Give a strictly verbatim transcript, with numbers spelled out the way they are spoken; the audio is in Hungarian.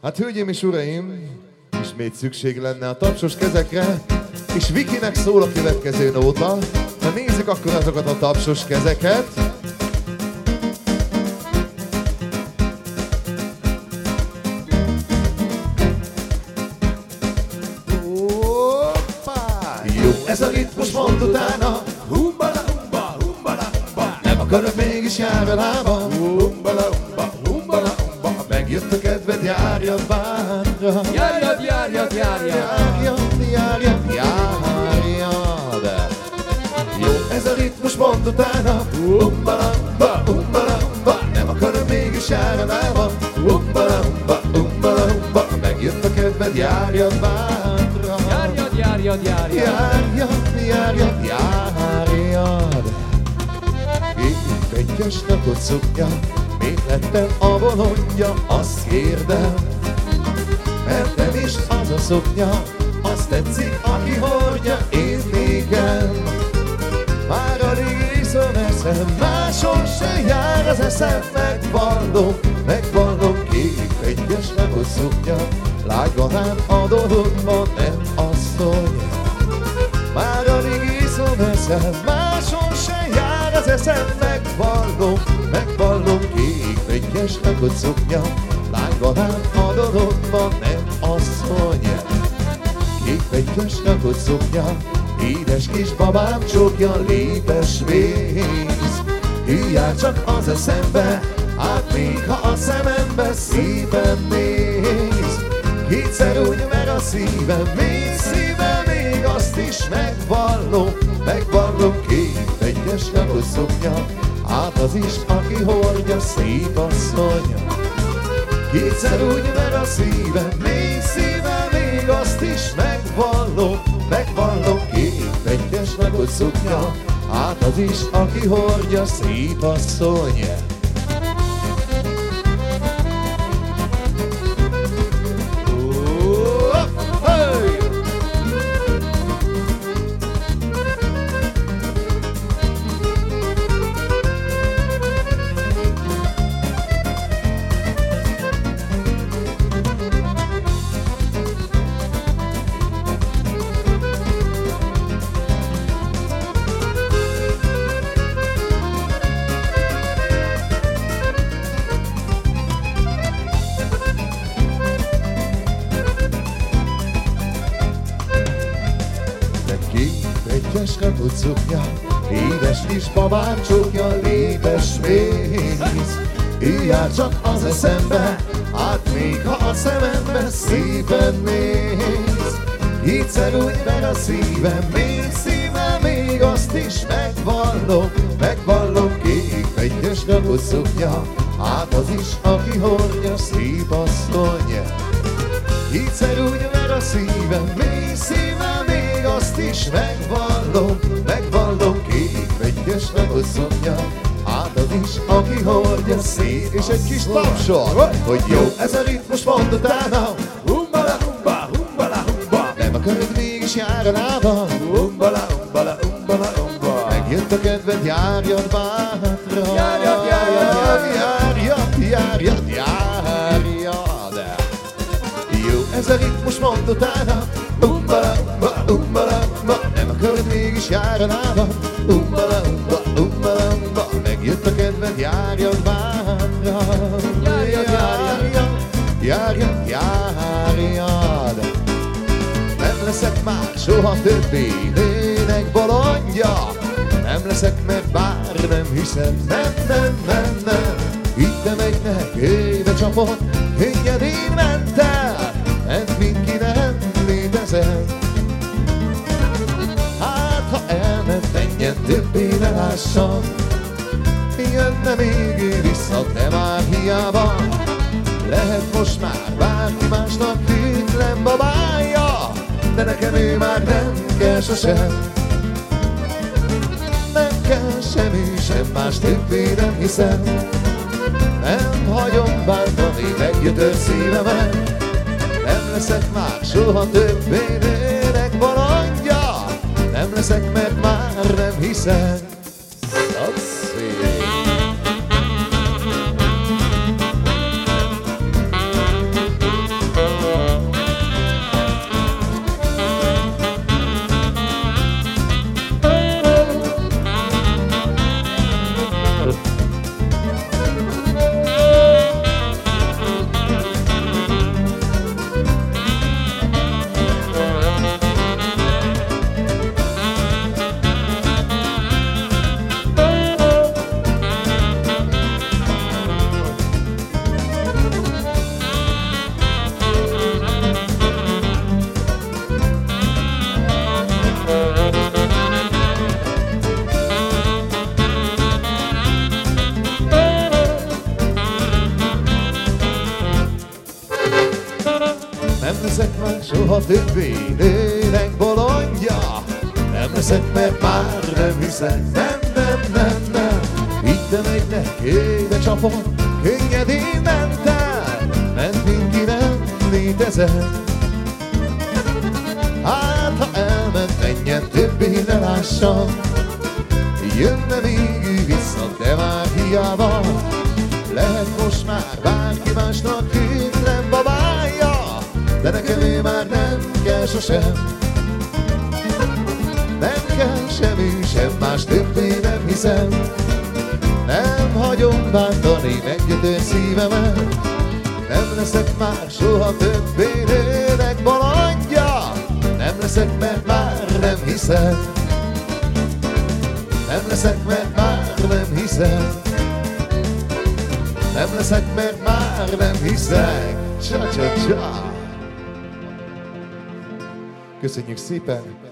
Hát hölgyeim és uraim, ismét szükség lenne a tapsos kezekre, és Vikinek szól a következő nóta. Na nézzük akkor azokat a tapsos kezeket. Hoppá! Jó, ez a ritmus mond utána. Humbala, humba, humbala, humba. Nem akarok mégis jár a lába. Humbala, humba, humbala, humba. Megjött a kedved, járjad bárra. Járjad, járjad, járjad. Járjad, járjad, járjad. Jó, ez a ritmus mond utána. Humbala, humba, humbala, humba. Nem akarok mégis jár a lába. Humbala, humba, humbala, humba. Megjött a kedved, járjad bárra. Járjad, járjad, járjad. Járjad, járjad, járjad. Én egyes rakott szokja, még lettem a bolondja, azt kérdem. Mert nem is az a szoknya, azt tetszik, aki hordja, én nékem. Már alig iszom eszem, máson se jár az eszem, megvallom, megvallom, kék egyes rakott szoknya, lágygarán a dologban nem asszony. Már alig iszom eszem, máson se jár az eszem, megvallom, megvallom, kék egyes rakott szoknya, lágygarán a dologban nem asszony. Kék egyes rakott szoknya, édes kis babám csókja, lépes vész. Hüllyár csak az eszembe, hát még ha a szemembe szépen néz. Kétszer úgy mer a szívem, mély szívem, még azt is megvallom, megvallom, kék egyes rakott szoknya, hát az is, aki hordja, szép asszony. Kétszer úgy ver a szívem, mély szívem, még azt is megvallom, megvallom, kék egyes rakott szoknya, hát az is, aki hordja, szép asszony. Egyes rakott szoknya, édes kis babám csókja, lépes mész. Ő jár csak az eszembe, hát még ha a szemembe szépen néz. Kétszer úgy ver a szívem, mély szívem, még azt is megvallom, megvallom, kék egyes rakott szoknya, hát az is, aki hordja, szép asszony. Kétszer úgy ver a szívem, mély szívem, még azt is megvallom, megvallom, kék egyes rakott szoknya, hát az is, aki hordja, szép. És egy kis tapsol, hogy jó, ez a ritmus mond utána. Humbala, humba, humbala, humba. Nem akarod mégis jár a lába. Humbala, humbala, humbala, humba. Megjött a kedved, járjad bátra. Járjad, járjad, járjad. Járjad, járjad, járjad. Jó, ez a ritmus mond utána. Umbala, umba, umbala, umba. Nem akarod mégis jár a lába. Umbala, umba, umbala, umba. Megjött a kedved, járjad bárra. Járjad, járjad. Járjad, járjad. Nem leszek már soha többé lének bolondja. Nem leszek, mert bár nem hiszem. Nem, nem, nem, nem. Hittem egynek, éve csapott, könnyedén ment el, ment, mint ki nem létezem. Hát, ha elment, menjen többé ne lássam. Jönne még ő vissza, de már hiába. Lehet most már bárki másnak hűtlen babája, de nekem ő már nem kell sosem. Nem kell semmi, sem más többé nem hiszem. Nem hagyom bántani meggyötört szívemet. Nem leszek már soha többé nőnek bolondja. Nem leszek, mert már nem hiszem. Nem leszek már soha többé nőnek bolondja. Nem leszek, mert már nem hiszek. Nem, nem, nem, nem. Hittem egynek, éve csapon, könnyedén mentem, ment, mint ki nem létezett. Hát, ha elment, menjen, többé ne lássam. Jönne végül vissza, de már hiába. Lehet most már bárki másnak hűtlen babája, de nekem ő már nem kell sosem. Nem kell semmi, sem más, többé nem hiszem. Nem hagyom bántani meggyötört szívemet. Nem leszek már soha többé nőnek bolondja. Nem leszek, mert már nem hiszem. Nem leszek, mert már nem hiszem. Nem leszek, mert már nem hiszek. Csa-csa-csa. Köszönjük szépen!